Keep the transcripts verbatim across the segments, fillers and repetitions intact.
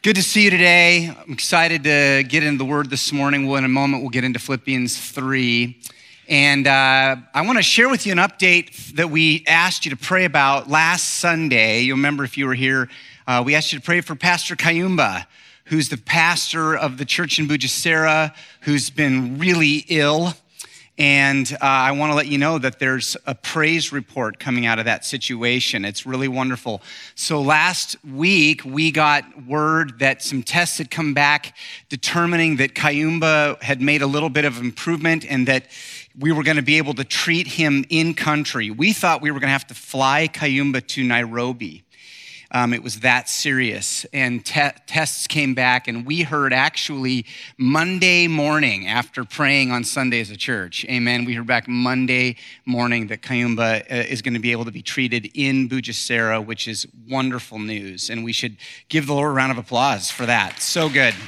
Good to see you today. I'm excited to get into the Word this morning. Well, in a moment, we'll get into Philippians three. And uh, I want to share with you an update that we asked you to pray about last Sunday. You'll remember if you were here, uh, we asked you to pray for Pastor Kayumba, who's the pastor of the church in Bugesera, who's been really ill. And uh, I want to let you know that there's a praise report coming out of that situation. It's really wonderful. So last week, we got word that some tests had come back determining that Kayumba had made a little bit of improvement and that we were going to be able to treat him in country. We thought we were going to have to fly Kayumba to Nairobi. Um, it was that serious, and te- tests came back, and we heard actually Monday morning after praying on Sunday as a church, amen, we heard back Monday morning that Kayumba uh, is going to be able to be treated in Bugesera, which is wonderful news, and we should give the Lord a round of applause for that. So good.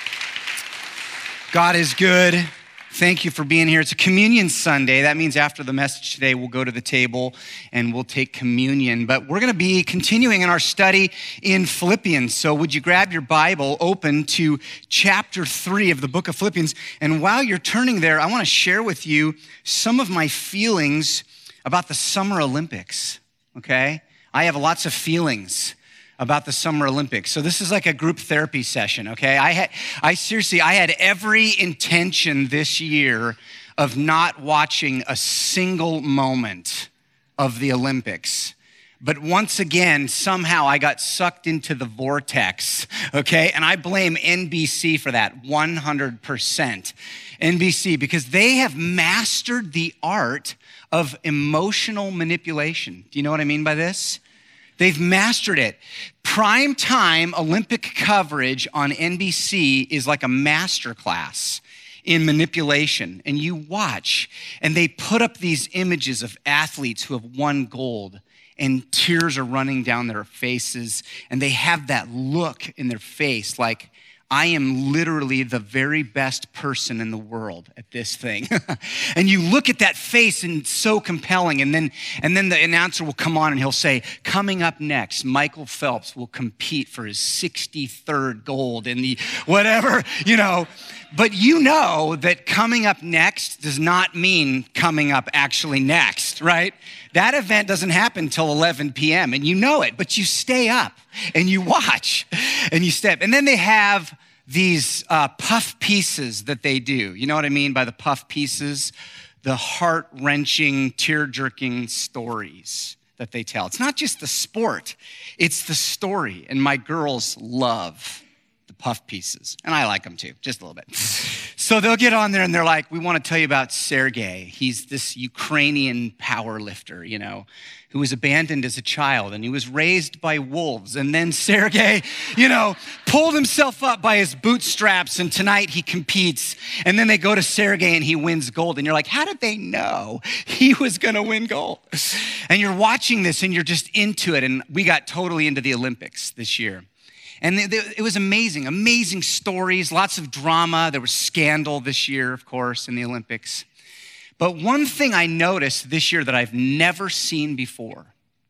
God is good. Thank you for being here. It's a communion Sunday. That means after the message today, we'll go to the table and we'll take communion. But we're going to be continuing in our study in Philippians. So would you grab your Bible, open to chapter three of the book of Philippians. And while you're turning there, I want to share with you some of my feelings about the Summer Olympics, okay? I have lots of feelings about the Summer Olympics. So this is like a group therapy session, okay? I had, I seriously, I had every intention this year of not watching a single moment of the Olympics. But once again, somehow I got sucked into the vortex, okay? And I blame N B C for that, one hundred percent. N B C, because they have mastered the art of emotional manipulation. Do you know what I mean by this? They've mastered it. Prime time Olympic coverage on N B C is like a masterclass in manipulation. And you watch, and they put up these images of athletes who have won gold, and tears are running down their faces, and they have that look in their face like, I am literally the very best person in the world at this thing. And you look at that face and it's so compelling. And then, and then the announcer will come on and he'll say, coming up next, Michael Phelps will compete for his sixty-third gold in the whatever, you know. But you know that coming up next does not mean coming up actually next, right? That event doesn't happen till eleven p.m. and you know it, but you stay up and you watch and you step. And then they have these uh, puff pieces that they do. You know what I mean by the puff pieces? The heart-wrenching, tear-jerking stories that they tell. It's not just the sport, it's the story. And my girls love the puff pieces. And I like them too, just a little bit. So they'll get on there and they're like, we want to tell you about Sergei. He's this Ukrainian power lifter, you know, who was abandoned as a child and he was raised by wolves. And then Sergei, you know, pulled himself up by his bootstraps and tonight he competes. And then they go to Sergei and he wins gold. And you're like, how did they know he was going to win gold? And you're watching this and you're just into it. And we got totally into the Olympics this year. And it was amazing, amazing stories, lots of drama. There was scandal this year, of course, in the Olympics. But one thing I noticed this year that I've never seen before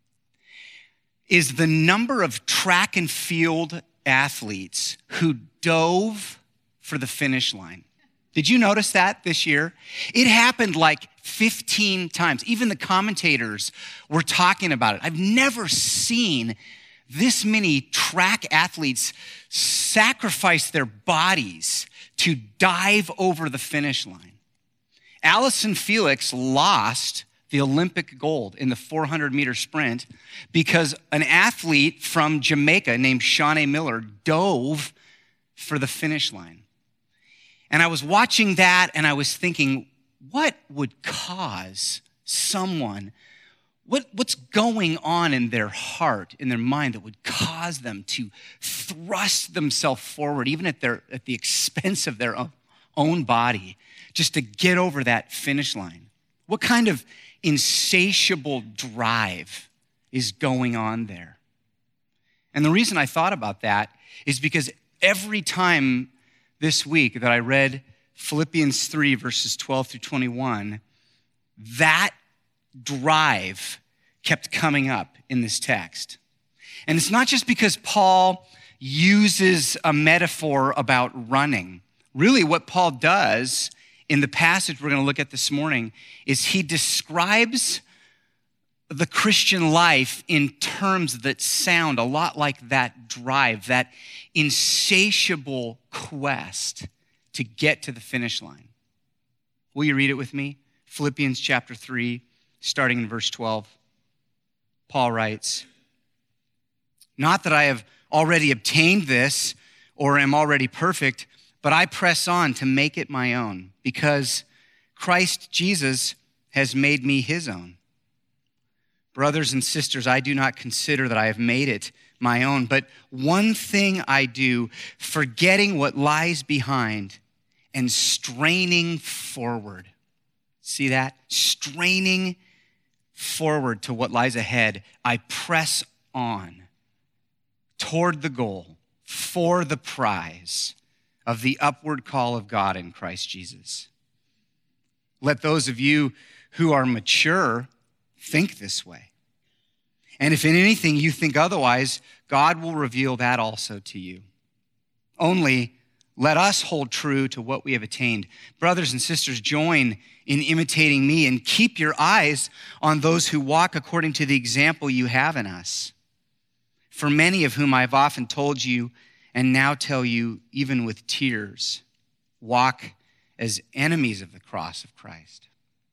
is the number of track and field athletes who dove for the finish line. Did you notice that this year? It happened like fifteen times. Even the commentators were talking about it. I've never seen this many track athletes sacrifice their bodies to dive over the finish line. Allyson Felix lost the Olympic gold in the four hundred meter sprint because an athlete from Jamaica named Shaunae Miller dove for the finish line. And I was watching that and I was thinking, what would cause someone What, what's going on in their heart, in their mind, that would cause them to thrust themselves forward, even at their at the expense of their own, own body, just to get over that finish line? What kind of insatiable drive is going on there? And the reason I thought about that is because every time this week that I read Philippians three, verses twelve through twenty-one, that drive kept coming up in this text. And it's not just because Paul, uses a metaphor about running. Really, what Paul does in the passage we're going to look at this morning is he describes the Christian life in terms that sound a lot like that drive, that insatiable quest to get to the finish line. Will you read it with me? Philippians chapter three, starting in verse twelve. Paul writes, "Not that I have already obtained this or am already perfect, but I press on to make it my own, because Christ Jesus has made me his own. Brothers and sisters, I do not consider that I have made it my own, but one thing I do, forgetting what lies behind and straining forward." See that? Straining forward to what lies ahead. I press on toward the goal for the prize of the upward call of God in Christ Jesus. Let those of you who are mature think this way. And if in anything you think otherwise, God will reveal that also to you. Only let us hold true to what we have attained. Brothers and sisters, join in imitating me and keep your eyes on those who walk according to the example you have in us. For many of whom I have often told you and now tell you, even with tears, walk as enemies of the cross of Christ.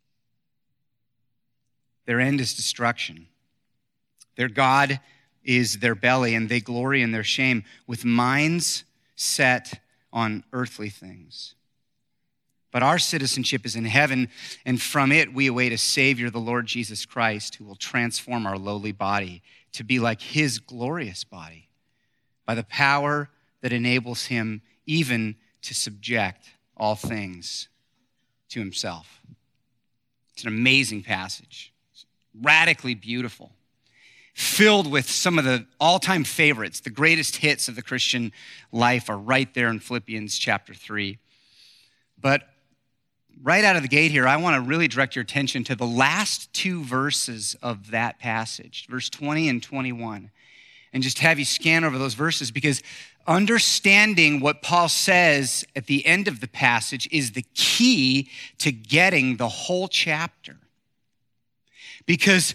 Their end is destruction. Their God is their belly, and they glory in their shame, with minds set on earthly things. But our citizenship is in heaven, and from it we await a Savior, the Lord Jesus Christ, who will transform our lowly body to be like his glorious body by the power that enables him even to subject all things to himself. It's an amazing passage. It's radically beautiful, filled with some of the all-time favorites. The greatest hits of the Christian life are right there in Philippians chapter three. But right out of the gate here, I want to really direct your attention to the last two verses of that passage, verse twenty and twenty-one, and just have you scan over those verses, because understanding what Paul says at the end of the passage is the key to getting the whole chapter. Because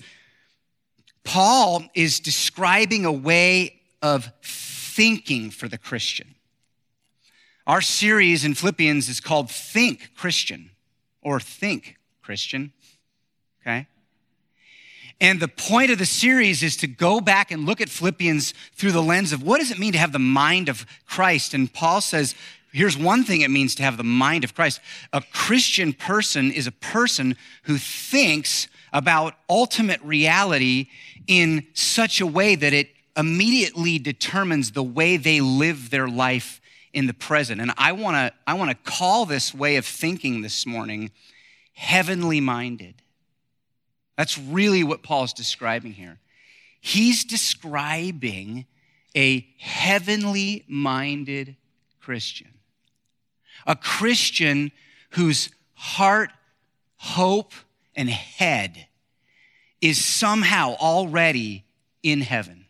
Paul is describing a way of thinking for the Christian. Our series in Philippians is called Think Christian, or Think Christian, okay? And the point of the series is to go back and look at Philippians through the lens of what does it mean to have the mind of Christ? And Paul says, here's one thing it means to have the mind of Christ. A Christian person is a person who thinks about ultimate reality in such a way that it immediately determines the way they live their life in the present. And I want to I want to call this way of thinking this morning heavenly minded. That's really what Paul's describing here. He's describing a heavenly minded Christian. A Christian whose heart, hope, and head is somehow already in heaven.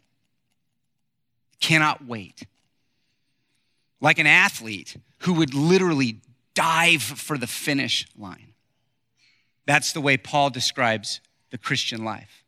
Cannot wait. Like an athlete who would literally dive for the finish line. That's the way Paul describes the Christian life.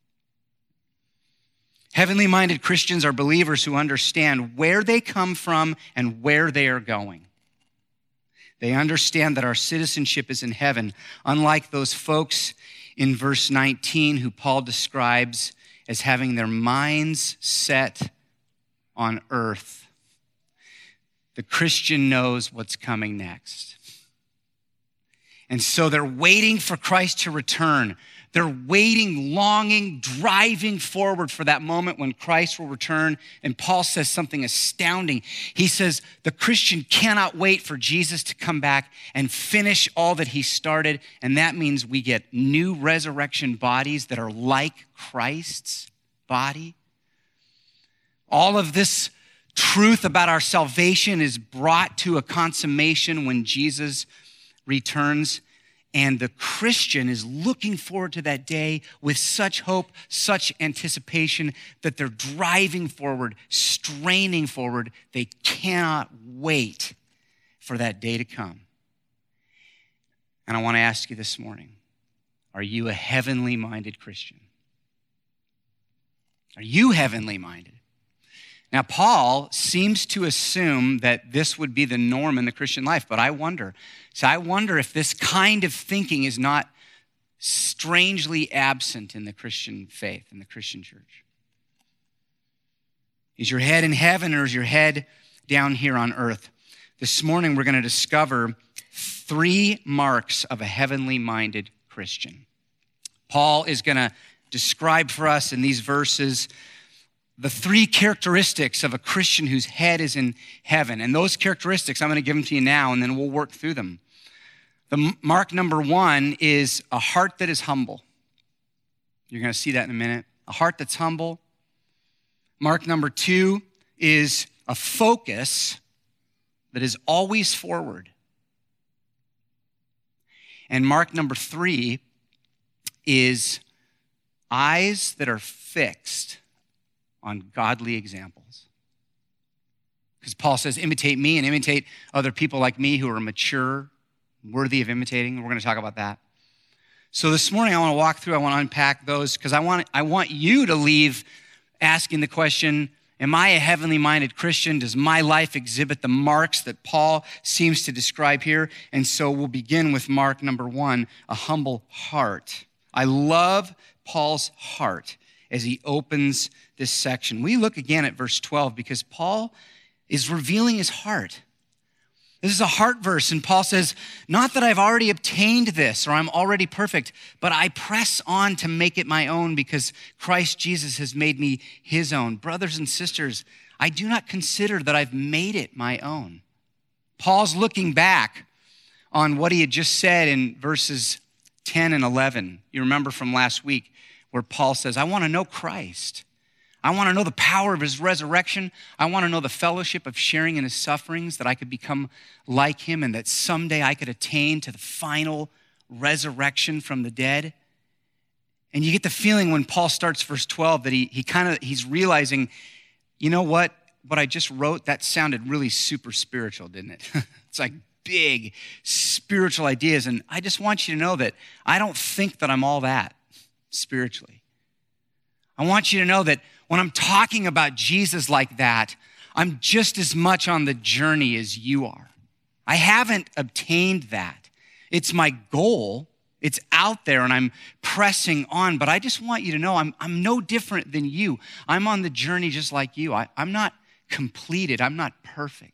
Heavenly minded Christians are believers who understand where they come from and where they are going. They understand that our citizenship is in heaven, unlike those folks in verse nineteen who Paul describes as having their minds set on earth. The Christian knows what's coming next. And so they're waiting for Christ to return. They're waiting, longing, driving forward for that moment when Christ will return. And Paul says something astounding. He says the Christian cannot wait for Jesus to come back and finish all that he started. And that means we get new resurrection bodies that are like Christ's body. All of this truth about our salvation is brought to a consummation when Jesus returns. And the Christian is looking forward to that day with such hope, such anticipation that they're driving forward, straining forward. They cannot wait for that day to come. And I want to ask you this morning, are you a heavenly minded Christian? Are you heavenly minded? Now, Paul seems to assume that this would be the norm in the Christian life, but I wonder. So I wonder if this kind of thinking is not strangely absent in the Christian faith, in the Christian church. Is your head in heaven or is your head down here on earth? This morning, we're going to discover three marks of a heavenly minded Christian. Paul is going to describe for us in these verses the three characteristics of a Christian whose head is in heaven. And those characteristics, I'm going to give them to you now, and then we'll work through them. The mark number one is a heart that is humble. You're going to see that in a minute. A heart that's humble. Mark number two is a focus that is always forward. And mark number three is eyes that are fixed on godly examples. Because Paul says, imitate me and imitate other people like me who are mature, worthy of imitating. We're going to talk about that. So this morning I want to walk through, I want to unpack those because I want, I want you to leave asking the question, am I a heavenly minded Christian? Does my life exhibit the marks that Paul seems to describe here? And so we'll begin with mark number one, a humble heart. I love Paul's heart as he opens this section. We look again at verse twelve because Paul is revealing his heart. This is a heart verse, and Paul says, not that I've already obtained this or I'm already perfect, but I press on to make it my own because Christ Jesus has made me his own. Brothers and sisters, I do not consider that I've made it my own. Paul's looking back on what he had just said in verses ten and eleven. You remember from last week where Paul says, I want to know Christ. I want to know the power of his resurrection. I want to know the fellowship of sharing in his sufferings, that I could become like him and that someday I could attain to the final resurrection from the dead. And you get the feeling when Paul starts verse twelve that he, he kind of, he's realizing, you know what? What I just wrote, that sounded really super spiritual, didn't it? It's like big spiritual ideas. And I just want you to know that I don't think that I'm all that spiritually. I want you to know that when I'm talking about Jesus like that, I'm just as much on the journey as you are. I haven't obtained that. It's my goal. It's out there and I'm pressing on, but I just want you to know I'm, I'm no different than you. I'm on the journey just like you. I, I'm not completed. I'm not perfect.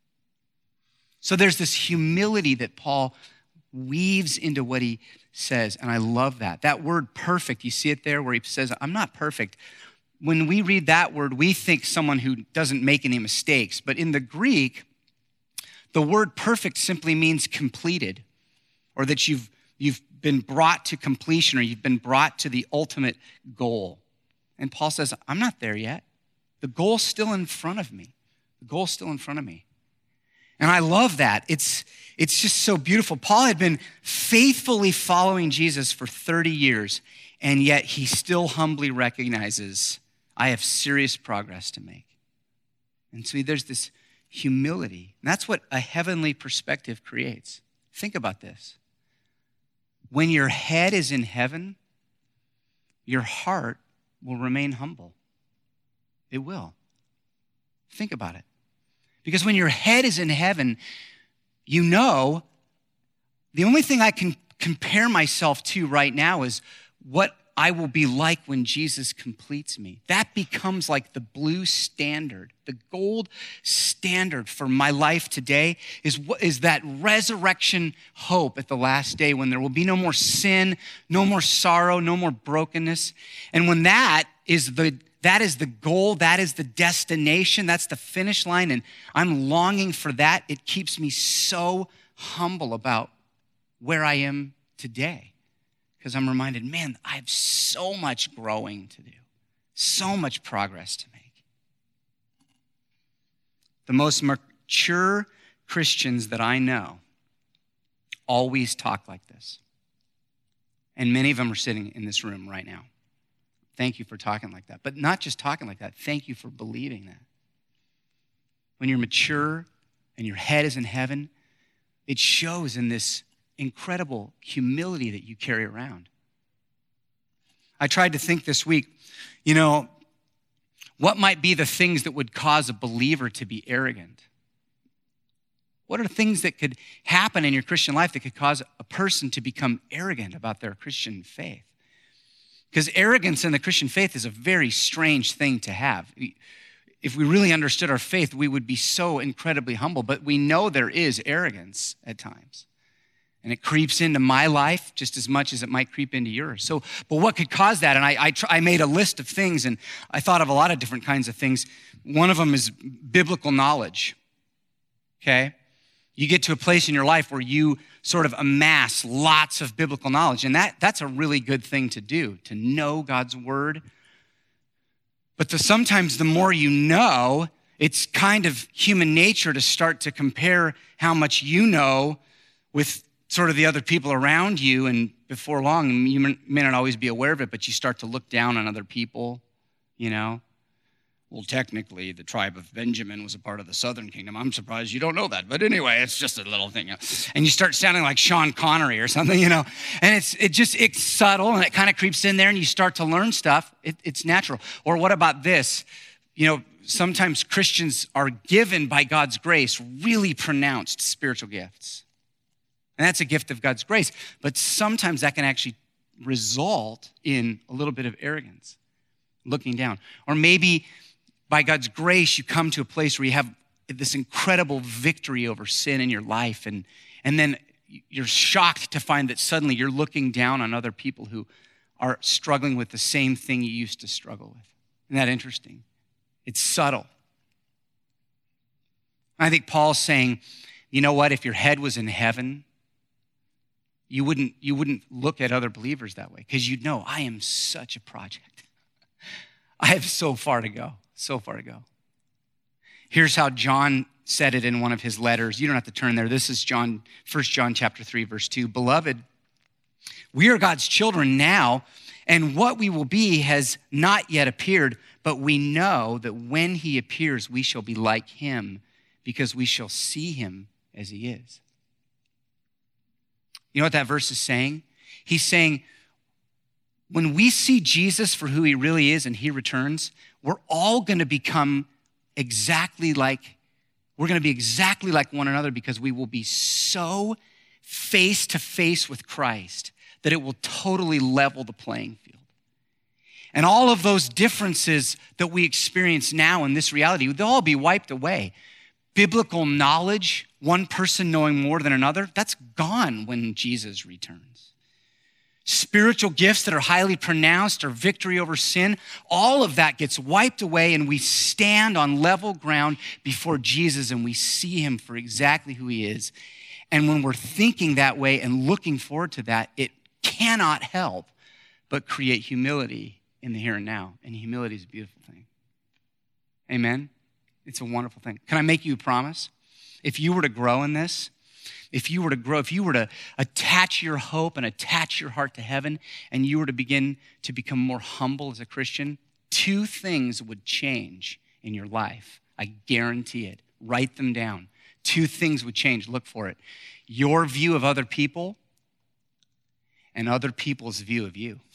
So there's this humility that Paul weaves into what he says, and I love that. That word perfect, you see it there where he says, I'm not perfect. When we read that word, we think someone who doesn't make any mistakes, but in the Greek, the word perfect simply means completed, or that you've, you've been brought to completion, or you've been brought to the ultimate goal. And Paul says, I'm not there yet. The goal's still in front of me. The goal's still in front of me. And I love that. It's, it's just so beautiful. Paul had been faithfully following Jesus for thirty years, and yet he still humbly recognizes, I have serious progress to make. And so there's this humility. And that's what a heavenly perspective creates. Think about this. When your head is in heaven, your heart will remain humble. It will. Think about it. Because when your head is in heaven, you know, the only thing I can compare myself to right now is what I will be like when Jesus completes me. That becomes like the blue standard, the gold standard for my life today is, is that resurrection hope at the last day when there will be no more sin, no more sorrow, no more brokenness. And when that is the That is the goal. That is the destination. That's the finish line. And I'm longing for that. It keeps me so humble about where I am today. Because I'm reminded, man, I have so much growing to do. So much progress to make. The most mature Christians that I know always talk like this. And many of them are sitting in this room right now. Thank you for talking like that. But not just talking like that. Thank you for believing that. When you're mature and your head is in heaven, it shows in this incredible humility that you carry around. I tried to think this week, you know, what might be the things that would cause a believer to be arrogant? What are the things that could happen in your Christian life that could cause a person to become arrogant about their Christian faith? Because arrogance in the Christian faith is a very strange thing to have. If we really understood our faith, we would be so incredibly humble, but we know there is arrogance at times. And it creeps into my life just as much as it might creep into yours. So, but what could cause that? And I, I, tr- I made a list of things, and I thought of a lot of different kinds of things. One of them is biblical knowledge, okay? You get to a place in your life where you sort of amass lots of biblical knowledge, and that, that's a really good thing to do, to know God's word. But the, sometimes the more you know, it's kind of human nature to start to compare how much you know with sort of the other people around you, and before long, you may not always be aware of it, but you start to look down on other people, you know? Well, technically, the tribe of Benjamin was a part of the southern kingdom. I'm surprised you don't know that. But anyway, it's just a little thing. And you start sounding like Sean Connery or something, you know. And it's it just, it's subtle, and it kind of creeps in there, and you start to learn stuff. It, it's natural. Or what about this? You know, sometimes Christians are given by God's grace really pronounced spiritual gifts. And that's a gift of God's grace. But sometimes that can actually result in a little bit of arrogance, looking down. Or maybe by God's grace, you come to a place where you have this incredible victory over sin in your life, and, and then you're shocked to find that suddenly you're looking down on other people who are struggling with the same thing you used to struggle with. Isn't that interesting? It's subtle. I think Paul's saying, you know what, if your head was in heaven, you wouldn't, you wouldn't look at other believers that way, because you'd know, I am such a project. I have so far to go. So far to go. Here's how John said it in one of his letters. You don't have to turn there. This is John, First John chapter three, verse two. Beloved, we are God's children now, and what we will be has not yet appeared, but we know that when he appears, we shall be like him, because we shall see him as he is. You know what that verse is saying? He's saying, when we see Jesus for who he really is and he returns, we're all going to become exactly like, we're going to be exactly like one another, because we will be so face to face with Christ that it will totally level the playing field. And all of those differences that we experience now in this reality, they'll all be wiped away. Biblical knowledge, one person knowing more than another, that's gone when Jesus returns. Spiritual gifts that are highly pronounced, or victory over sin, all of that gets wiped away, and we stand on level ground before Jesus, and we see him for exactly who he is. And when we're thinking that way and looking forward to that, it cannot help but create humility in the here and now. And humility is a beautiful thing. Amen? It's a wonderful thing. Can I make you a promise? If you were to grow in this, If you were to grow, if you were to attach your hope and attach your heart to heaven, and you were to begin to become more humble as a Christian, two things would change in your life. I guarantee it. Write them down. Two things would change. Look for it. Your view of other people and other people's view of you.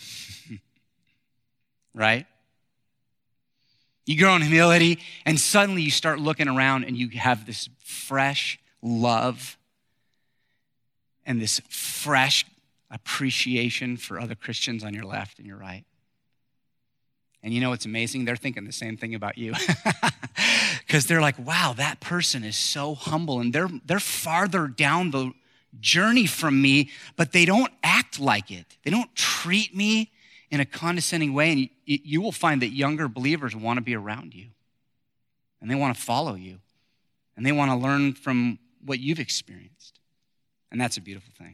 Right? You grow in humility, and suddenly you start looking around, and you have this fresh love and this fresh appreciation for other Christians on your left and your right. And you know what's amazing? They're thinking the same thing about you. Because they're like, wow, that person is so humble, and they're they're farther down the journey from me, but they don't act like it. They don't treat me in a condescending way. And you, you will find that younger believers want to be around you, and they want to follow you, and they want to learn from what you've experienced. And that's a beautiful thing.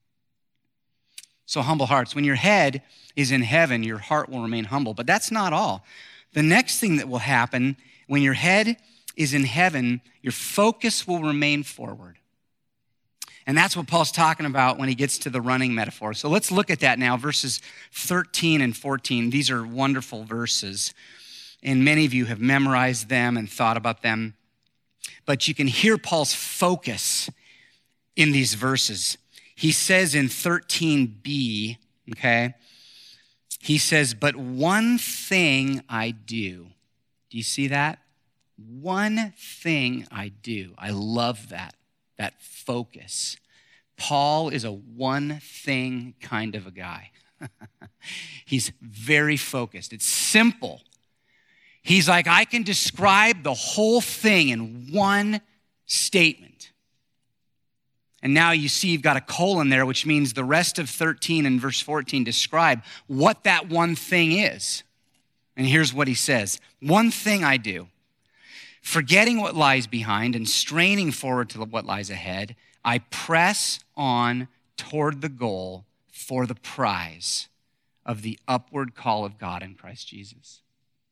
So humble hearts. When your head is in heaven, your heart will remain humble. But that's not all. The next thing that will happen when your head is in heaven, your focus will remain forward. And that's what Paul's talking about when he gets to the running metaphor. So let's look at that now, verses thirteen and fourteen. These are wonderful verses, and many of you have memorized them and thought about them. But you can hear Paul's focus in these verses. He says in thirteen b, okay, he says, but one thing I do. Do you see that? One thing I do. I love that. That focus. Paul is a one thing kind of a guy. He's very focused. It's simple. He's like, I can describe the whole thing in one statement. And now you see you've got a colon there, which means the rest of thirteen and verse fourteen describe what that one thing is. And here's what he says. One thing I do. Forgetting what lies behind and straining forward to what lies ahead, I press on toward the goal for the prize of the upward call of God in Christ Jesus.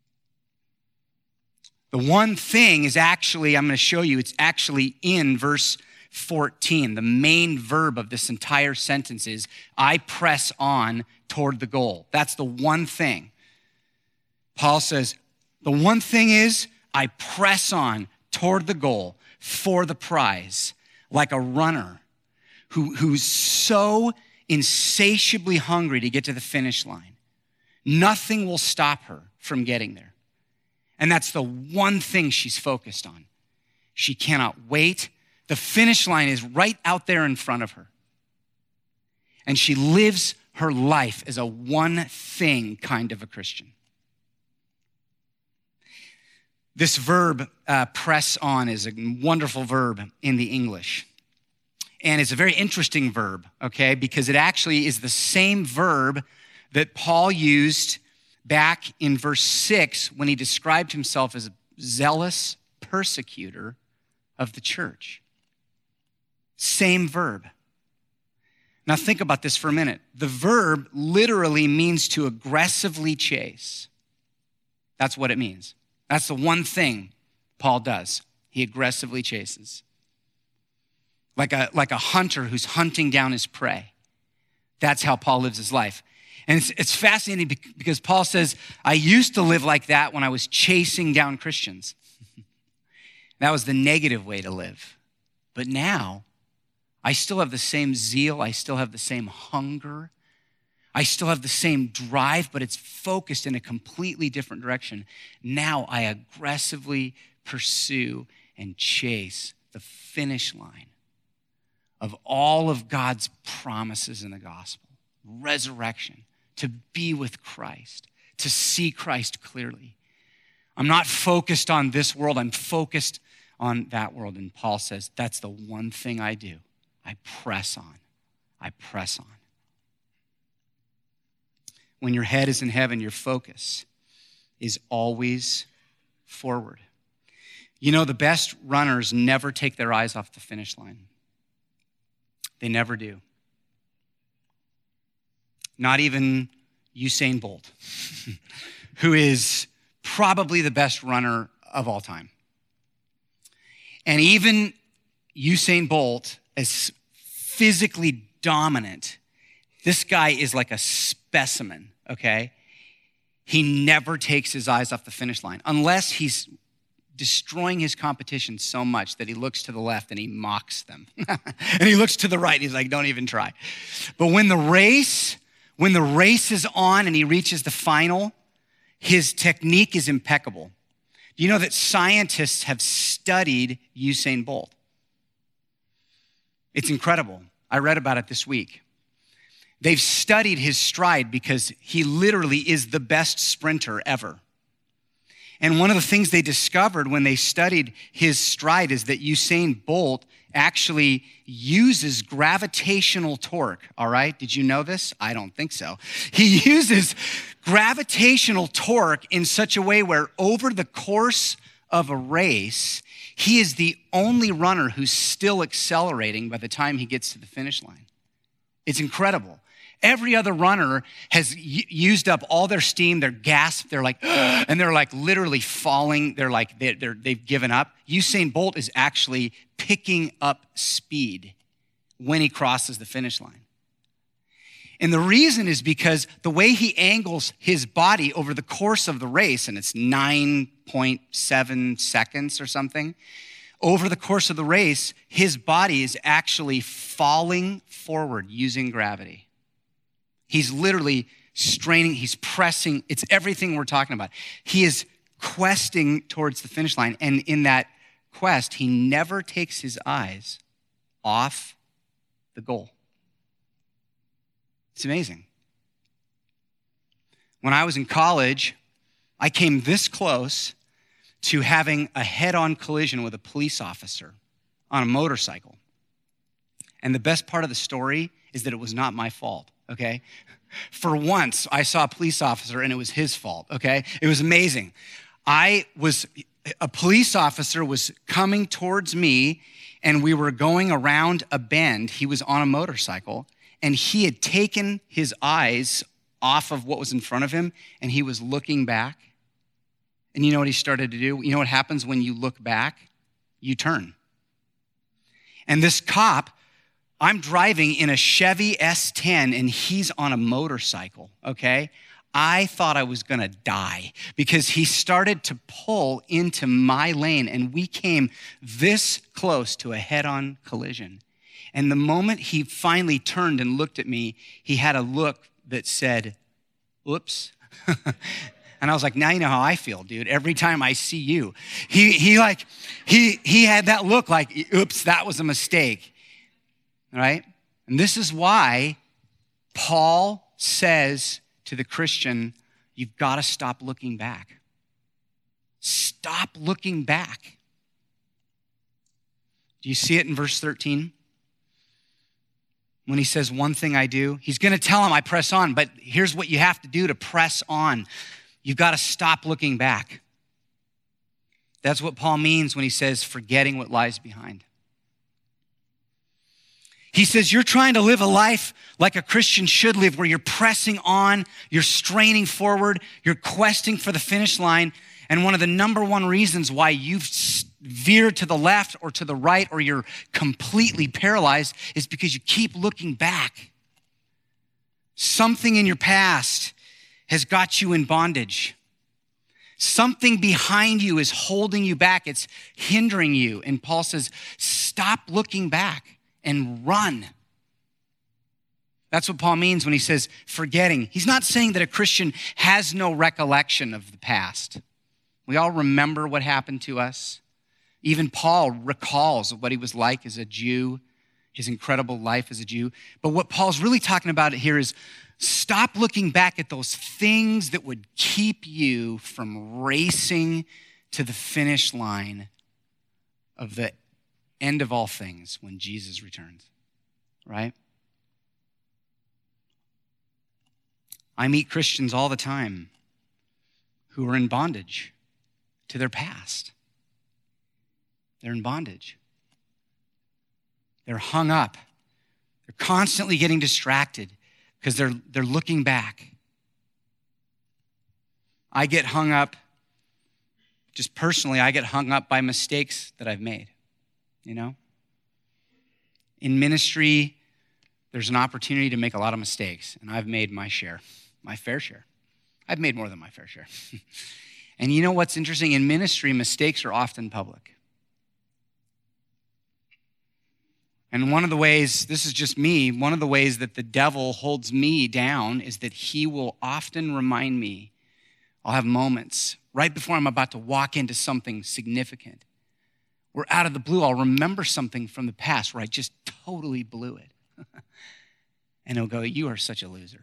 The one thing is actually, I'm going to show you, it's actually in verse fourteen. The main verb of this entire sentence is, I press on toward the goal. That's the one thing. Paul says, the one thing is, I press on toward the goal for the prize, like a runner who, who's so insatiably hungry to get to the finish line. Nothing will stop her from getting there. And that's the one thing she's focused on. She cannot wait. The finish line is right out there in front of her. And she lives her life as a one thing kind of a Christian. This verb, uh, press on, is a wonderful verb in the English. And it's a very interesting verb, okay, because it actually is the same verb that Paul used back in verse six when he described himself as a zealous persecutor of the church. Same verb. Now think about this for a minute. The verb literally means to aggressively chase. That's what it means. That's the one thing Paul does. He aggressively chases. Like a, like a hunter who's hunting down his prey. That's how Paul lives his life. And it's, it's fascinating because Paul says, I used to live like that when I was chasing down Christians. That was the negative way to live. But now, I still have the same zeal. I still have the same hunger. I still have the same drive, but it's focused in a completely different direction. Now I aggressively pursue and chase the finish line of all of God's promises in the gospel. Resurrection, to be with Christ, to see Christ clearly. I'm not focused on this world. I'm focused on that world. And Paul says, that's the one thing I do. I press on. I press on. When your head is in heaven, your focus is always forward. You know, the best runners never take their eyes off the finish line. They never do. Not even Usain Bolt, who is probably the best runner of all time. And even Usain Bolt, as physically dominant, this guy is like a specimen, okay? He never takes his eyes off the finish line unless he's destroying his competition so much that he looks to the left and he mocks them. And he looks to the right and he's like, don't even try. But when the race, when the race is on and he reaches the final, his technique is impeccable. Do you know that scientists have studied Usain Bolt? It's incredible. I read about it this week. They've studied his stride because he literally is the best sprinter ever. And one of the things they discovered when they studied his stride is that Usain Bolt actually uses gravitational torque, all right? Did you know this? I don't think so. He uses gravitational torque in such a way where over the course of a race, he is the only runner who's still accelerating by the time he gets to the finish line. It's incredible. Every other runner has used up all their steam, their gas, they're like, and they're like literally falling. They're like, they're, they're, they've given up. Usain Bolt is actually picking up speed when he crosses the finish line. And the reason is because the way he angles his body over the course of the race, and it's nine point seven seconds or something, over the course of the race, his body is actually falling forward using gravity. He's literally straining, he's pressing, it's everything we're talking about. He is questing towards the finish line, and in that quest, he never takes his eyes off the goal. It's amazing. When I was in college, I came this close to having a head-on collision with a police officer on a motorcycle. And the best part of the story is that it was not my fault, okay? For once, I saw a police officer and it was his fault, okay? It was amazing. I was, a police officer was coming towards me and we were going around a bend. He was on a motorcycle and he had taken his eyes off of what was in front of him and he was looking back. And you know what he started to do? You know what happens when you look back? You turn. And this cop, I'm driving in a Chevy S ten and he's on a motorcycle, okay? I thought I was gonna die because he started to pull into my lane and we came this close to a head-on collision. And the moment he finally turned and looked at me, he had a look that said, oops. And I was like, now you know how I feel, dude. Every time I see you. He he like, he he had that look like, oops, that was a mistake. All right? And this is why Paul says to the Christian, you've got to stop looking back. Stop looking back. Do you see it in verse thirteen? When he says, one thing I do, he's going to tell him I press on, but here's what you have to do to press on. You've got to stop looking back. That's what Paul means when he says forgetting what lies behind. He says you're trying to live a life like a Christian should live, where you're pressing on, you're straining forward, you're questing for the finish line. And one of the number one reasons why you've veered to the left or to the right or you're completely paralyzed is because you keep looking back. Something in your past has got you in bondage. Something behind you is holding you back. It's hindering you. And Paul says, stop looking back and run. That's what Paul means when he says forgetting. He's not saying that a Christian has no recollection of the past. We all remember what happened to us. Even Paul recalls what he was like as a Jew, his incredible life as a Jew. But what Paul's really talking about here is stop looking back at those things that would keep you from racing to the finish line of the end of all things when Jesus returns, right? I meet Christians all the time who are in bondage to their past. They're in bondage. They're hung up. They're constantly getting distracted because they're, they're looking back. I get hung up, just personally, I get hung up by mistakes that I've made, you know? In ministry, there's an opportunity to make a lot of mistakes, and I've made my share, my fair share. I've made more than my fair share. And you know what's interesting? In ministry, mistakes are often public. And one of the ways, this is just me, one of the ways that the devil holds me down is that he will often remind me. I'll have moments right before I'm about to walk into something significant, where out of the blue, I'll remember something from the past where I just totally blew it. And he'll go, you are such a loser.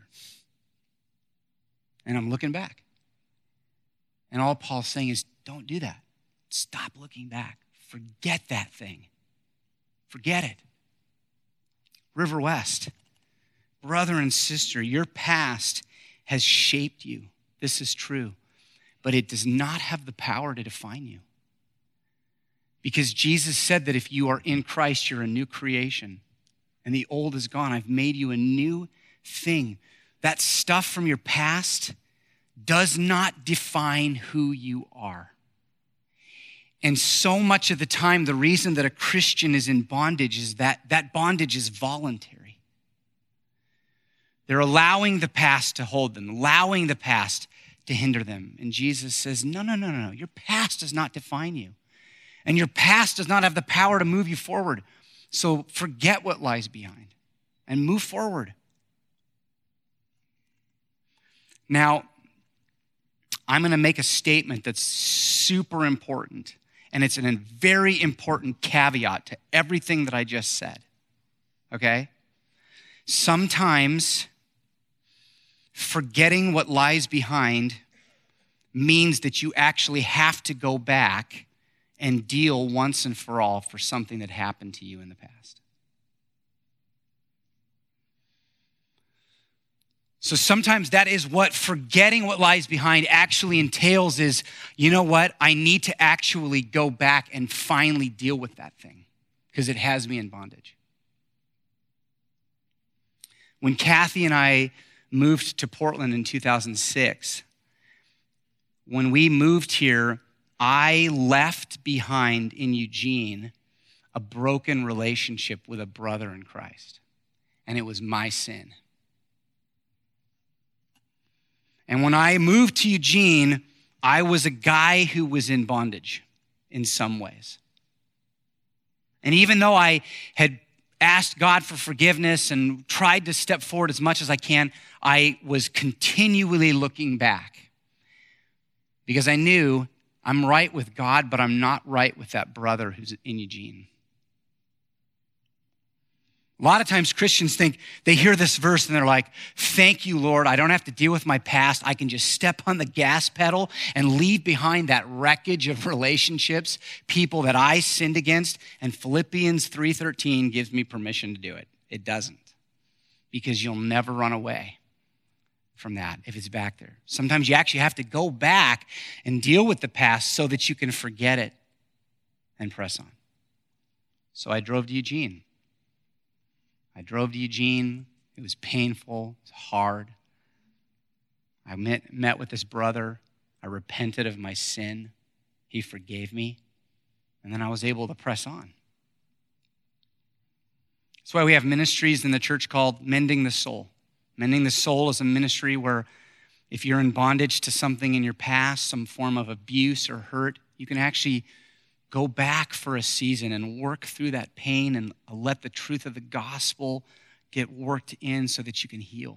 And I'm looking back. And all Paul's saying is, don't do that. Stop looking back. Forget that thing. Forget it. River West, brother and sister, your past has shaped you. This is true. But it does not have the power to define you. Because Jesus said that if you are in Christ, you're a new creation. And the old is gone. I've made you a new thing. That stuff from your past does not define who you are. And so much of the time, the reason that a Christian is in bondage is that that bondage is voluntary. They're allowing the past to hold them, allowing the past to hinder them. And Jesus says, no, no, no, no, no. Your past does not define you. And your past does not have the power to move you forward. So forget what lies behind and move forward. Now, I'm going to make a statement that's super important, and it's a very important caveat to everything that I just said, okay? Sometimes forgetting what lies behind means that you actually have to go back and deal once and for all for something that happened to you in the past. So sometimes that is what forgetting what lies behind actually entails is, you know what? I need to actually go back and finally deal with that thing because it has me in bondage. When Kathy and I moved to Portland in two thousand six, when we moved here, I left behind in Eugene a broken relationship with a brother in Christ, and it was my sin. And when I moved to Eugene, I was a guy who was in bondage in some ways. And even though I had asked God for forgiveness and tried to step forward as much as I can, I was continually looking back because I knew I'm right with God, but I'm not right with that brother who's in Eugene. A lot of times Christians think, they hear this verse and they're like, thank you, Lord. I don't have to deal with my past. I can just step on the gas pedal and leave behind that wreckage of relationships, people that I sinned against. And Philippians three thirteen gives me permission to do it. It doesn't, because you'll never run away from that if it's back there. Sometimes you actually have to go back and deal with the past so that you can forget it and press on. So I drove to Eugene. I drove to Eugene. It was painful. It was hard. I met, met with this brother. I repented of my sin. He forgave me. And then I was able to press on. That's why we have ministries in the church called Mending the Soul. Mending the Soul is a ministry where if you're in bondage to something in your past, some form of abuse or hurt, you can actually go back for a season and work through that pain and let the truth of the gospel get worked in so that you can heal.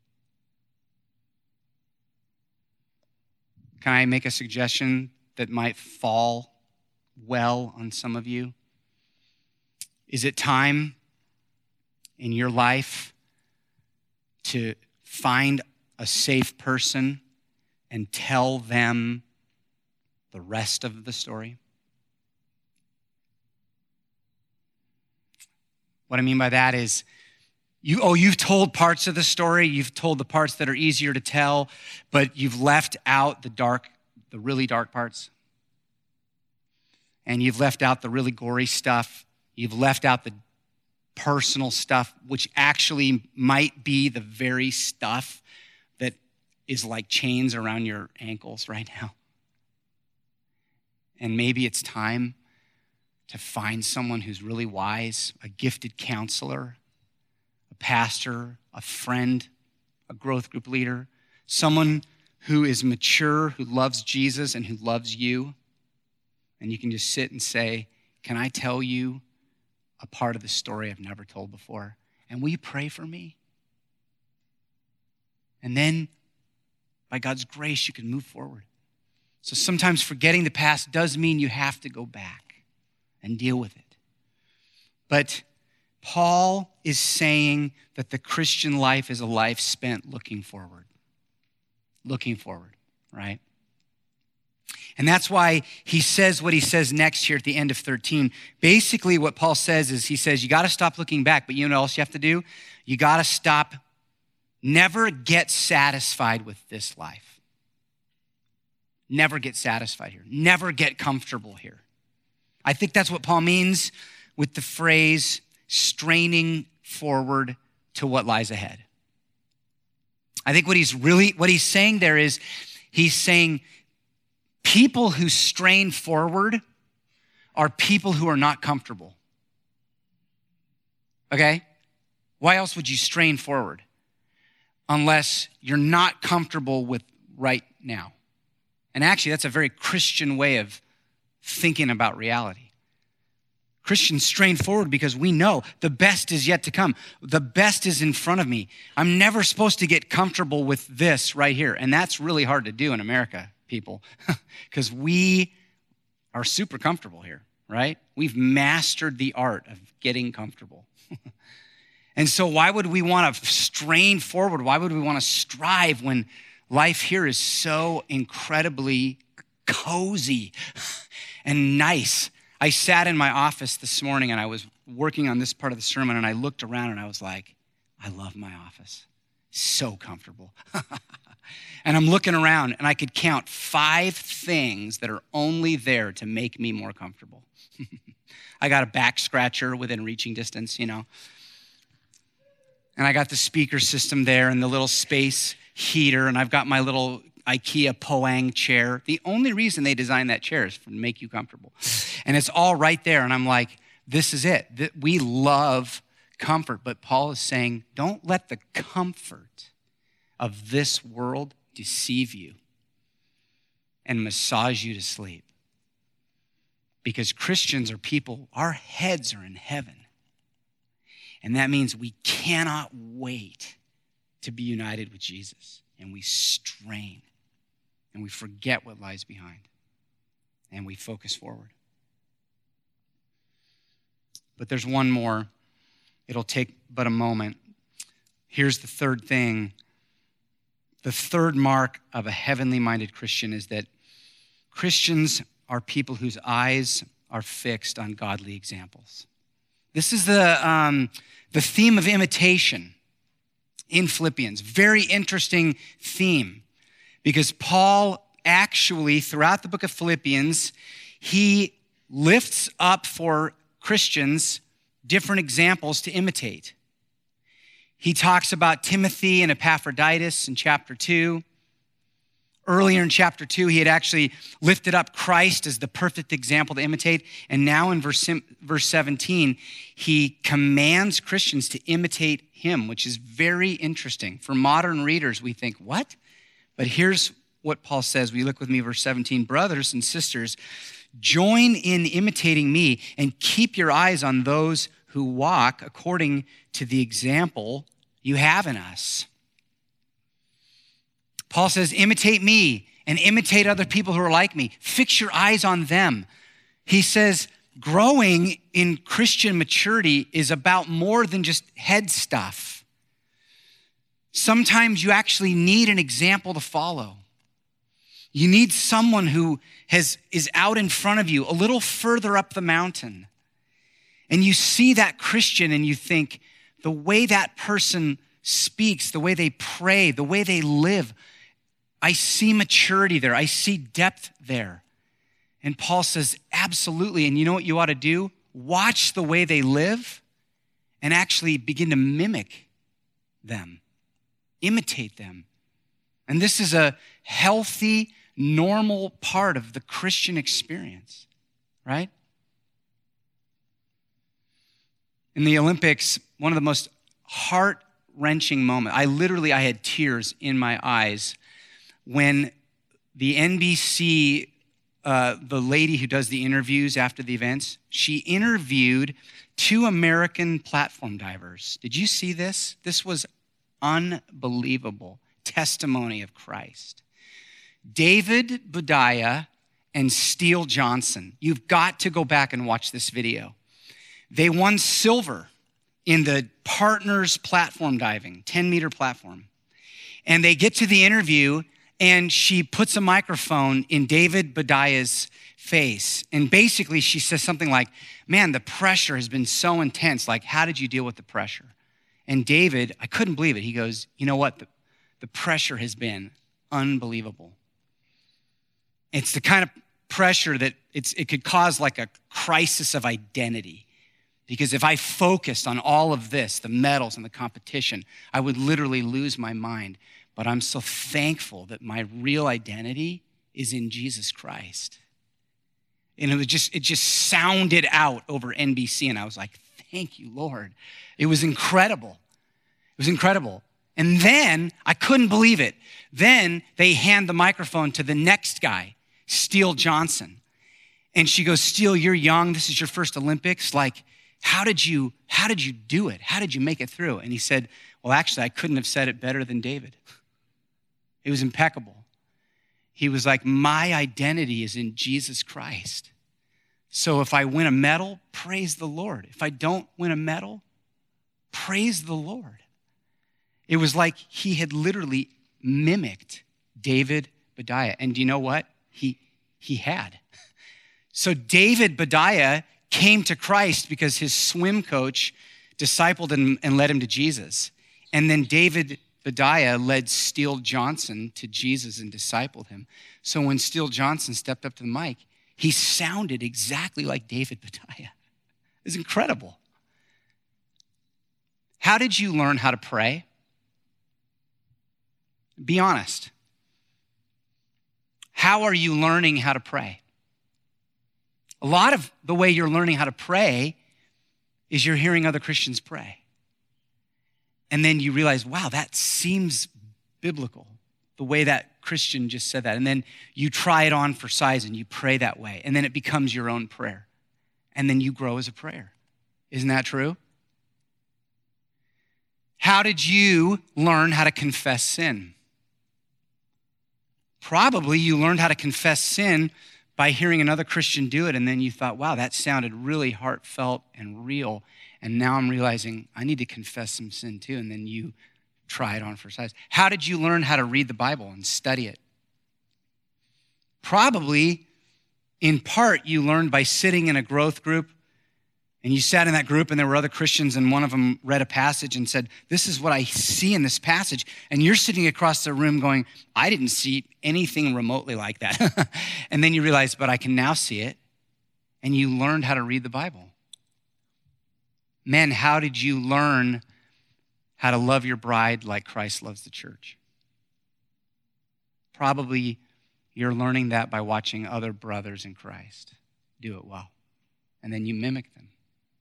Can I make a suggestion that might fall well on some of you? Is it time in your life to find a safe person and tell them the rest of the story? What I mean by that is, you, oh, you've told parts of the story, you've told the parts that are easier to tell, but you've left out the dark, the really dark parts. And you've left out the really gory stuff. You've left out the personal stuff, which actually might be the very stuff that is like chains around your ankles right now. And maybe it's time to find someone who's really wise, a gifted counselor, a pastor, a friend, a growth group leader, someone who is mature, who loves Jesus and who loves you. And you can just sit and say, can I tell you a part of the story I've never told before? And will you pray for me? And then, by God's grace, you can move forward. So sometimes forgetting the past does mean you have to go back and deal with it. But Paul is saying that the Christian life is a life spent looking forward. Looking forward, right? And that's why he says what he says next here at the end of thirteen. Basically, what Paul says is he says, you got to stop looking back, but you know what else you have to do? You got to stop, never get satisfied with this life. Never get satisfied here. Never get comfortable here. I think that's what Paul means with the phrase straining forward to what lies ahead. I think what he's really, what he's saying there is he's saying people who strain forward are people who are not comfortable. Okay? Why else would you strain forward? Unless you're not comfortable with right now. And actually, that's a very Christian way of thinking about reality. Christians strain forward because we know the best is yet to come. The best is in front of me. I'm never supposed to get comfortable with this right here. And that's really hard to do in America, people, because we are super comfortable here, right? We've mastered the art of getting comfortable. And so why would we want to strain forward? Why would we want to strive when life here is so incredibly cozy and nice? I sat in my office this morning and I was working on this part of the sermon and I looked around and I was like, I love my office. So comfortable. And I'm looking around and I could count five things that are only there to make me more comfortable. I got a back scratcher within reaching distance, you know. And I got the speaker system there and the little space heater, and I've got my little IKEA Poang chair. The only reason they designed that chair is to make you comfortable. And it's all right there. And I'm like, this is it. We love comfort. But Paul is saying, don't let the comfort of this world deceive you and massage you to sleep. Because Christians are people, our heads are in heaven. And that means we cannot wait to be united with Jesus. And we strain. And we forget what lies behind. And we focus forward. But there's one more. It'll take but a moment. Here's the third thing. The third mark of a heavenly minded Christian is that Christians are people whose eyes are fixed on godly examples. This is the, um, the theme of imitation in Philippians. Very interesting theme because Paul actually, throughout the book of Philippians, he lifts up for Christians different examples to imitate. He talks about Timothy and Epaphroditus in chapter two. Earlier in chapter two, he had actually lifted up Christ as the perfect example to imitate. And now in verse, verse seventeen, he commands Christians to imitate him, which is very interesting. For modern readers, we think, what? But here's what Paul says. We look with me, verse seventeen. Brothers and sisters, join in imitating me and keep your eyes on those who walk according to the example you have in us. Paul says, imitate me and imitate other people who are like me. Fix your eyes on them. He says, growing in Christian maturity is about more than just head stuff. Sometimes you actually need an example to follow. You need someone who has is out in front of you, a little further up the mountain. And you see that Christian and you think, the way that person speaks, the way they pray, the way they live, I see maturity there. I see depth there. And Paul says, absolutely. And you know what you ought to do? Watch the way they live and actually begin to mimic them, imitate them. And this is a healthy, normal part of the Christian experience, right? In the Olympics, one of the most heart-wrenching moments, I literally, I had tears in my eyes when the N B C, uh, the lady who does the interviews after the events, she interviewed two American platform divers. Did you see this? This was unbelievable testimony of Christ. David Budaya and Steele Johnson. You've got to go back and watch this video. They won silver in the partners platform diving, ten meter platform. And they get to the interview and she puts a microphone in David Budaya's face. And basically she says something like, man, the pressure has been so intense. Like, how did you deal with the pressure? And David, I couldn't believe it. He goes, you know what? The, the pressure has been unbelievable. It's the kind of pressure that it's, it could cause like a crisis of identity. Because if I focused on all of this, the medals and the competition, I would literally lose my mind. But I'm so thankful that my real identity is in Jesus Christ. And it was just, it just sounded out over N B C. And I was like, thank you, Lord. It was incredible. It was incredible. And then I couldn't believe it. Then they hand the microphone to the next guy, Steele Johnson. And she goes, Steele, you're young. This is your first Olympics. Like, how did you, how did you do it? How did you make it through? And he said, well, actually, I couldn't have said it better than David. It was impeccable. He was like, my identity is in Jesus Christ. So if I win a medal, praise the Lord. If I don't win a medal, praise the Lord. It was like he had literally mimicked David Badiah. And do you know what? He, he had. So David Badiah came to Christ because his swim coach discipled him and led him to Jesus. And then David Badiah led Steele Johnson to Jesus and discipled him. So when Steele Johnson stepped up to the mic, he sounded exactly like David Badiah. It was incredible. How did you learn how to pray? Be honest. How are you learning how to pray? A lot of the way you're learning how to pray is you're hearing other Christians pray. And then you realize, wow, that seems biblical, the way that Christian just said that. And then you try it on for size and you pray that way. And then it becomes your own prayer. And then you grow as a prayer. Isn't that true? How did you learn how to confess sin? Probably you learned how to confess sin by hearing another Christian do it, and then you thought, wow, that sounded really heartfelt and real, and now I'm realizing I need to confess some sin too, and then you try it on for size. How did you learn how to read the Bible and study it? Probably, in part, you learned by sitting in a growth group, and you sat in that group and there were other Christians and one of them read a passage and said, this is what I see in this passage. And you're sitting across the room going, I didn't see anything remotely like that. And then you realize, but I can now see it. And you learned how to read the Bible. Men, how did you learn how to love your bride like Christ loves the church? Probably you're learning that by watching other brothers in Christ do it well. And then you mimic them.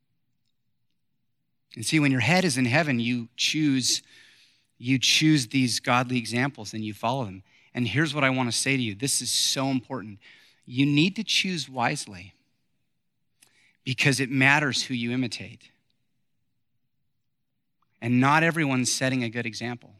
And see, when your head is in heaven, you choose, you choose these godly examples and you follow them. And here's what I want to say to you. This is so important. You need to choose wisely because it matters who you imitate. And not everyone's setting a good example.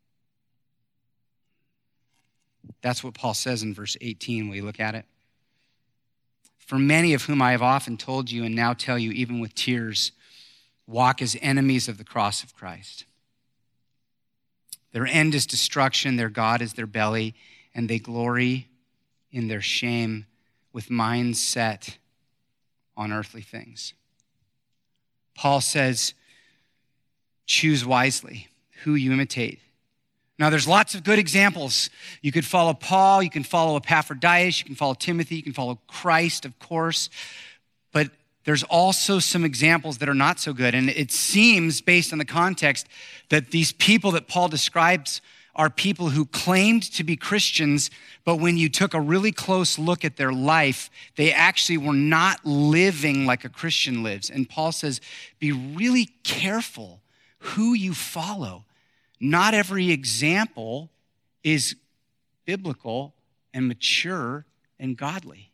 That's what Paul says in verse eighteen. Will you look at it? For many of whom I have often told you and now tell you, even with tears, walk as enemies of the cross of Christ. Their end is destruction, their God is their belly, and they glory in their shame with minds set on earthly things. Paul says, choose wisely who you imitate. Now, there's lots of good examples. You could follow Paul, you can follow Epaphroditus, you can follow Timothy, you can follow Christ, of course, but there's also some examples that are not so good. And it seems, based on the context, that these people that Paul describes are people who claimed to be Christians, but when you took a really close look at their life, they actually were not living like a Christian lives. And Paul says, be really careful who you follow. Not every example is biblical and mature and godly.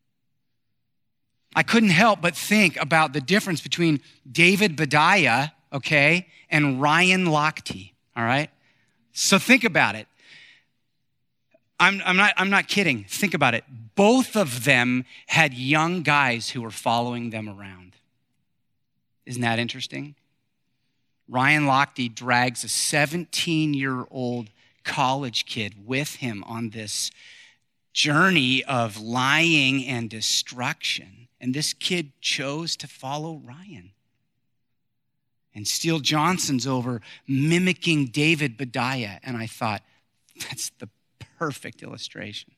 I couldn't help but think about the difference between David Badiah, okay, and Ryan Lochte, all right? So think about it. I'm, I'm, not, I'm not kidding. Think about it. Both of them had young guys who were following them around. Isn't that interesting? Ryan Lochte drags a seventeen-year-old college kid with him on this journey of lying and destruction. And this kid chose to follow Ryan. And Steele Johnson's over mimicking David Badiah. And I thought, that's the perfect illustration.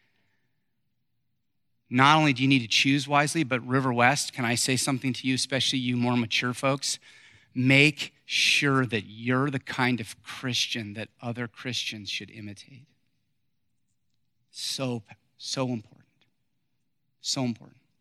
Not only do you need to choose wisely, but River West, can I say something to you, especially you more mature folks? Make sure that you're the kind of Christian that other Christians should imitate. So, so important. So important.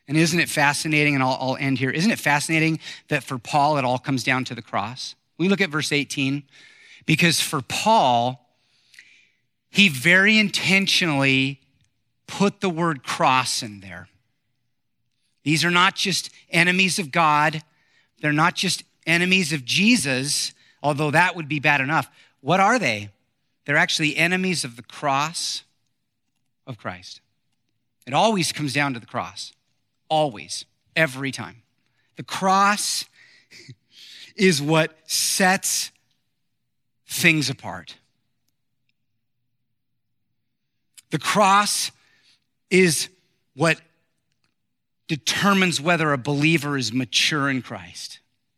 And isn't it fascinating, and I'll, I'll end here, isn't it fascinating that for Paul it all comes down to the cross? We look at verse eighteen, because for Paul, he very intentionally put the word cross in there. These are not just enemies of God. They're not just enemies of Jesus, although that would be bad enough. What are they? They're actually enemies of the cross of Christ. It always comes down to the cross. Always. Every time. The cross is what sets things apart. The cross is what determines whether a believer is mature in Christ.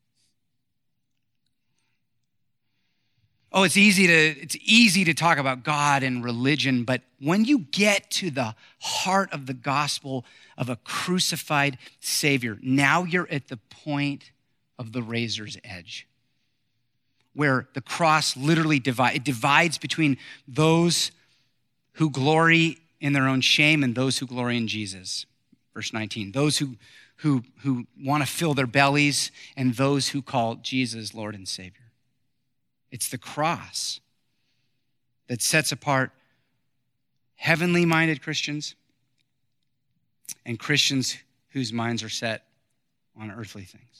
Oh, it's easy to it's easy to talk about God and religion, but when you get to the heart of the gospel of a crucified Savior, now you're at the point of the razor's edge, where the cross literally divides. It divides between those who glory in their own shame and those who glory in Jesus. Verse nineteen, those who, who, who want to fill their bellies and those who call Jesus Lord and Savior. It's the cross that sets apart heavenly-minded Christians and Christians whose minds are set on earthly things.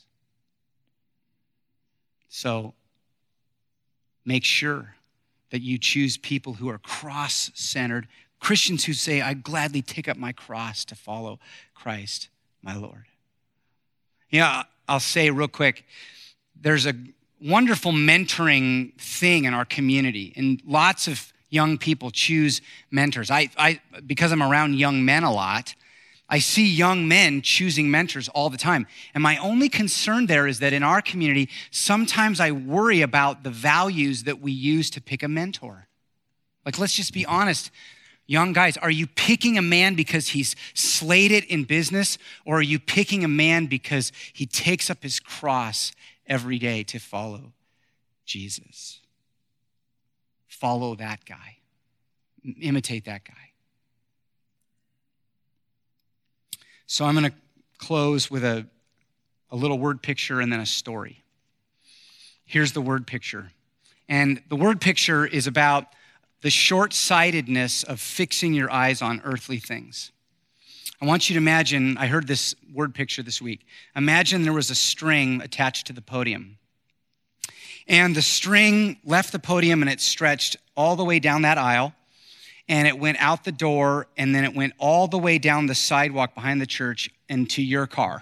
So make sure that you choose people who are cross-centered, Christians who say, I gladly take up my cross to follow Christ, my Lord. You know, I'll say real quick, there's a wonderful mentoring thing in our community, and lots of young people choose mentors. I, I, because I'm around young men a lot, I see young men choosing mentors all the time. And my only concern there is that in our community, sometimes I worry about the values that we use to pick a mentor. Like, let's just be honest. Young guys, are you picking a man because he's slated in business, or are you picking a man because he takes up his cross every day to follow Jesus? Follow that guy. Imitate that guy. So I'm going to close with a, a little word picture and then a story. Here's the word picture. And the word picture is about the short-sightedness of fixing your eyes on earthly things. I want you to imagine, I heard this word picture this week. Imagine there was a string attached to the podium. And the string left the podium and it stretched all the way down that aisle. And it went out the door, and then it went all the way down the sidewalk behind the church and to your car.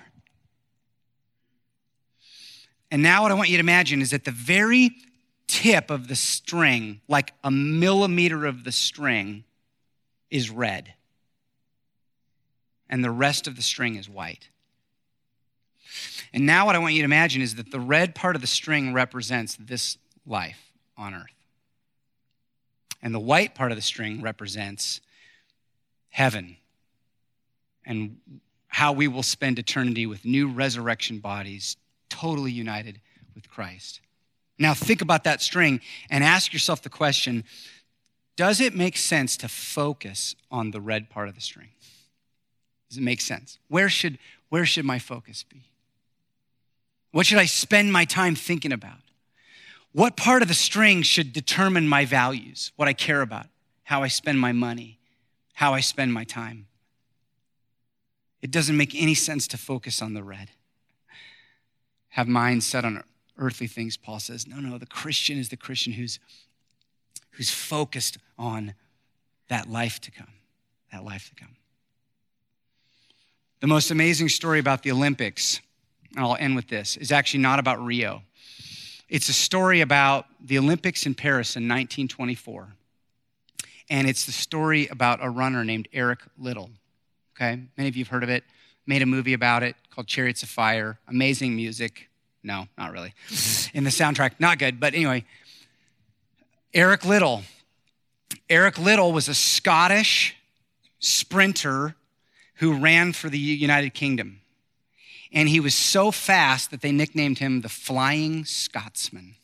And now what I want you to imagine is that the very tip of the string, like a millimeter of the string, is red. And the rest of the string is white. And now what I want you to imagine is that the red part of the string represents this life on earth. And the white part of the string represents heaven and how we will spend eternity with new resurrection bodies, totally united with Christ. Now think about that string and ask yourself the question, does it make sense to focus on the red part of the string? Does it make sense? Where should, where should my focus be? What should I spend my time thinking about? What part of the string should determine my values, what I care about, how I spend my money, how I spend my time? It doesn't make any sense to focus on the red. Have minds set on earthly things, Paul says. No, no, the Christian is the Christian who's, who's focused on that life to come, that life to come. The most amazing story about the Olympics, and I'll end with this, is actually not about Rio. It's a story about the Olympics in Paris in nineteen twenty-four. And it's the story about a runner named Eric Liddell. Okay, many of you have heard of it, made a movie about it called Chariots of Fire. Amazing music. No, not really. In the soundtrack, not good. But anyway, Eric Liddell. Eric Liddell was a Scottish sprinter who ran for the United Kingdom. And he was so fast that they nicknamed him the Flying Scotsman.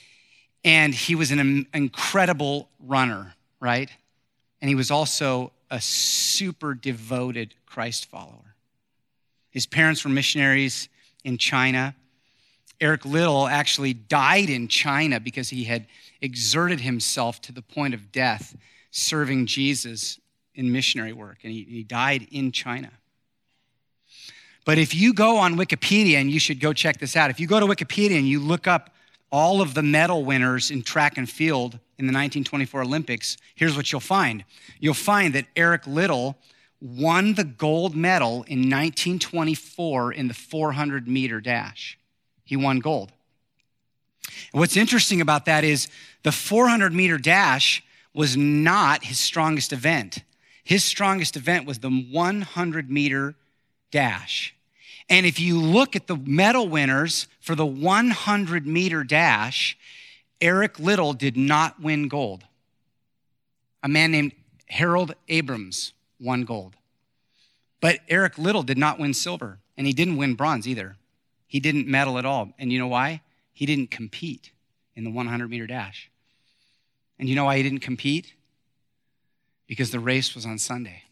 And he was an incredible runner, right? And he was also a super devoted Christ follower. His parents were missionaries in China. Eric Liddell actually died in China because he had exerted himself to the point of death serving Jesus in missionary work, and he, he died in China. But if you go on Wikipedia, and you should go check this out, if you go to Wikipedia and you look up all of the medal winners in track and field in the nineteen twenty-four Olympics, here's what you'll find. You'll find that Eric Liddell won the gold medal in nineteen twenty-four in the four hundred meter dash. He won gold. And what's interesting about that is the four hundred meter dash was not his strongest event. His strongest event was the one hundred meter dash. And if you look at the medal winners for the one hundred meter dash, Eric Liddell did not win gold. A man named Harold Abrams won gold. But Eric Liddell did not win silver, and he didn't win bronze either. He didn't medal at all. And you know why? He didn't compete in the one hundred meter dash. And you know why he didn't compete? Because the race was on Sunday.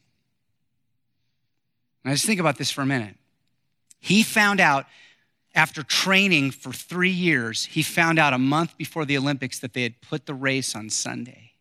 Now just think about this for a minute. He found out after training for three years, he found out a month before the Olympics that they had put the race on Sunday.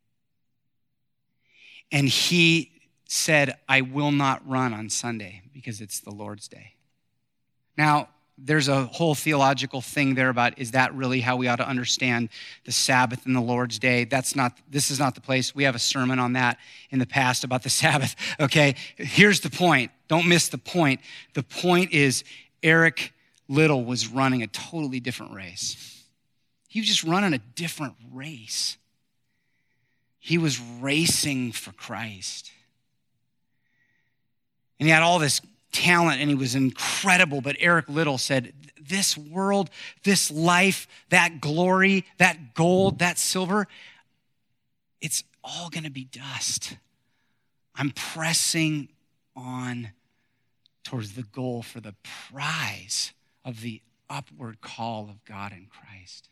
And he said, I will not run on Sunday because it's the Lord's Day. Now, there's a whole theological thing there about, is that really how we ought to understand the Sabbath and the Lord's Day? That's not, this is not the place. We have a sermon on that in the past about the Sabbath, okay? Here's the point. Don't miss the point. The point is Eric Liddell was running a totally different race. He was just running a different race. He was racing for Christ. And he had all this talent, and he was incredible. But Eric Liddell said, this world, this life, that glory, that gold, that silver, it's all going to be dust. I'm pressing on towards the goal for the prize of the upward call of God in Christ.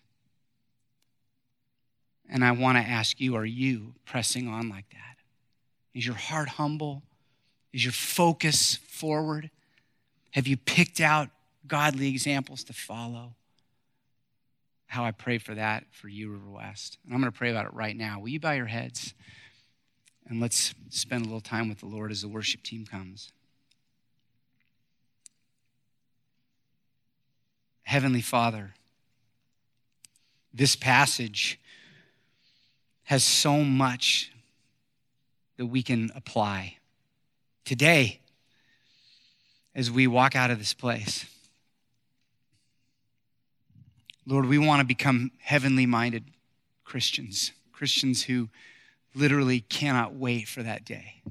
And I want to ask you, are you pressing on like that? Is your heart humble? Is your focus forward? Have you picked out godly examples to follow? How I pray for that for you, River West. And I'm going to pray about it right now. Will you bow your heads? And let's spend a little time with the Lord as the worship team comes. Heavenly Father, this passage has so much that we can apply today as we walk out of this place. Lord, we want to become heavenly minded Christians, Christians who literally cannot wait for that day.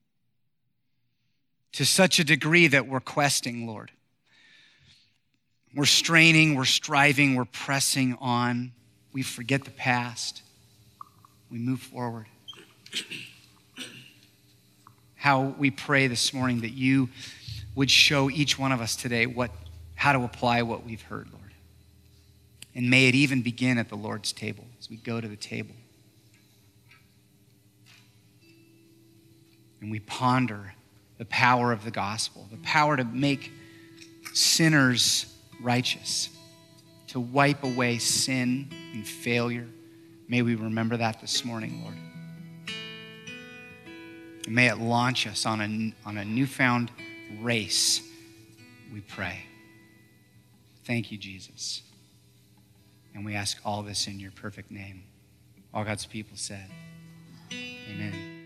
To such a degree that we're questing, Lord. We're straining, we're striving, we're pressing on. We forget the past. We move forward. How we pray this morning that you would show each one of us today what, how to apply what we've heard, Lord. And may it even begin at the Lord's table as we go to the table. And we ponder the power of the gospel, the power to make sinners righteous, to wipe away sin and failure. May we remember that this morning, Lord. And may it launch us on a, on a newfound race, we pray. Thank you, Jesus. And we ask all this in your perfect name. All God's people said, amen.